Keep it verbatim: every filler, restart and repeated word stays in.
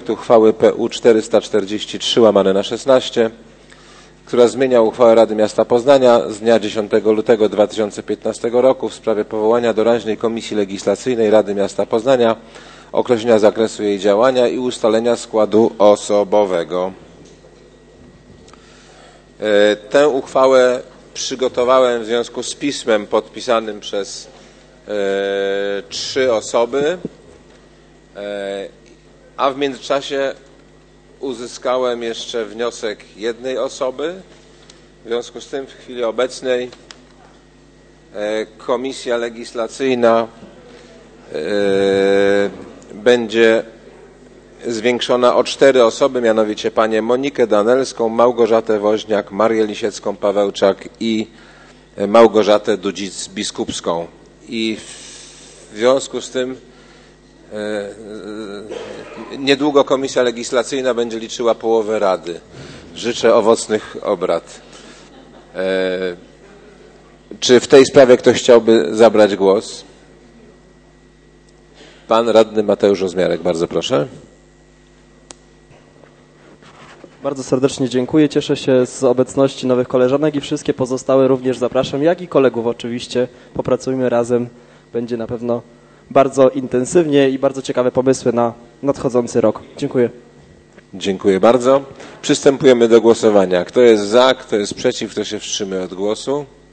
projekt uchwały P U czterysta czterdzieści trzy łamane na szesnaście, która zmienia uchwałę Rady Miasta Poznania z dnia dziesiątego lutego dwa tysiące piętnastego roku w sprawie powołania doraźnej Komisji Legislacyjnej Rady Miasta Poznania, określenia zakresu jej działania i ustalenia składu osobowego. Tę uchwałę przygotowałem w związku z pismem podpisanym przez e, trzy osoby, e, a w międzyczasie uzyskałem jeszcze wniosek jednej osoby. W związku z tym w chwili obecnej e, Komisja Legislacyjna e, będzie zwiększona o cztery osoby, mianowicie panie Monikę Danelską, Małgorzatę Woźniak, Marię Lisiecką-Pawełczak i Małgorzatę Dudzic-Biskupską. I w związku z tym e, niedługo Komisja Legislacyjna będzie liczyła połowę Rady. Życzę owocnych obrad. E, czy w tej sprawie ktoś chciałby zabrać głos? Pan radny Mateusz Rozmiarek, bardzo proszę. Bardzo serdecznie dziękuję. Cieszę się z obecności nowych koleżanek i wszystkie pozostałe również zapraszam, jak i kolegów oczywiście. Popracujmy razem. Będzie na pewno bardzo intensywnie i bardzo ciekawe pomysły na nadchodzący rok. Dziękuję. Dziękuję bardzo. Przystępujemy do głosowania. Kto jest za, kto jest przeciw, kto się wstrzymuje od głosu?